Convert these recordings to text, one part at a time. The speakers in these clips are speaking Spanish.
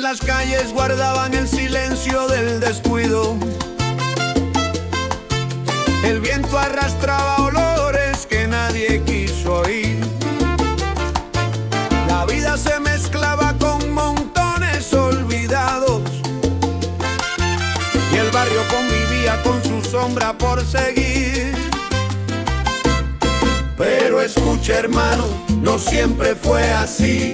las calles guardaban el silencio del descuido. El viento arrastraba olores que nadie quiso oír. La vida se mezclaba con montones olvidados y el barrio convivía con su sombra por seguir. Pero escucha, hermano, no siempre fue así.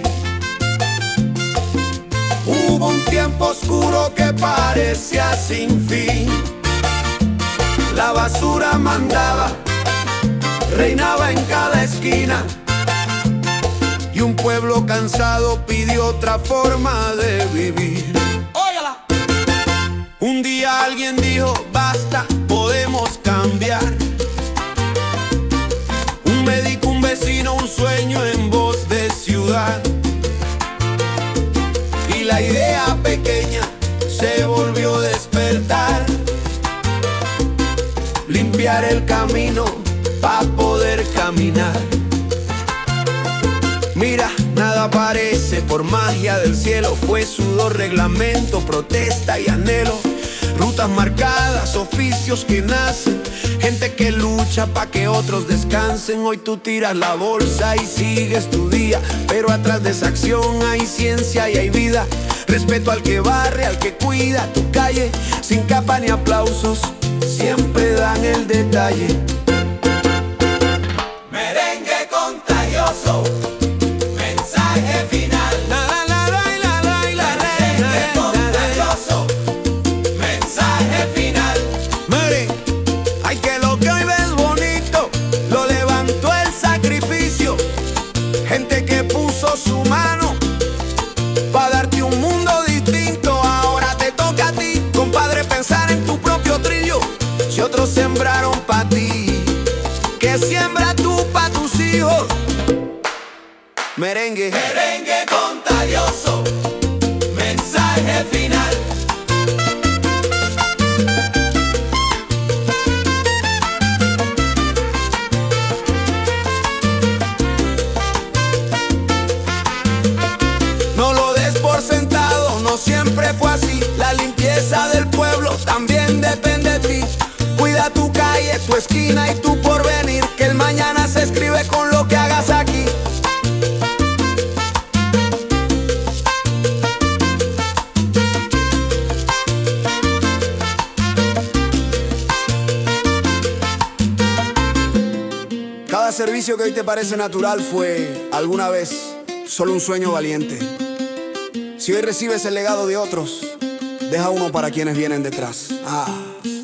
Hubo un tiempo oscuro que parecía sin fin. La basura mandaba, reinaba en cada esquina, y un pueblo cansado pidió otra forma de vivir. ¡Óyala! Un día alguien dijo, basta, podemos cambiar. Un médico, un vecino, un sueño en voz de ciudad. Y la idea pequeña se volvió a despertar. Limpiar el camino para poder caminar. Mira, nada parece por magia del cielo. Fue sudor, reglamento, protesta y anhelo. Rutas marcadas, oficios que nacen, gente que lucha pa' que otros descansen. Hoy tú tiras la bolsa y sigues tu día, pero atrás de esa acción hay ciencia y hay vida. Respeto al que barre, al que cuida tu calle, sin capa ni aplausos, siempre dan el detalle. Merengue contagioso, mensaje final. Merengue contagioso, mensaje final. Miren, ay, que lo que hoy ves bonito lo levantó el sacrificio. Gente que puso su mano para darte un mundo distinto. Ahora te toca a ti, compadre, pensar en tu propio trillo. Si otros sembraron pa' ti, que siembra tú pa' tus hijos. Merengue. Merengue contagioso, mensaje final. No lo des por sentado, no siempre fue así. La limpieza del pueblo también depende de ti. Cuida tu calle, tu esquina y tu porvenir, que el mañana se escribe con lo que hagas aquí. Cada servicio que hoy te parece natural fue, alguna vez, solo un sueño valiente. Si hoy recibes el legado de otros, deja uno para quienes vienen detrás.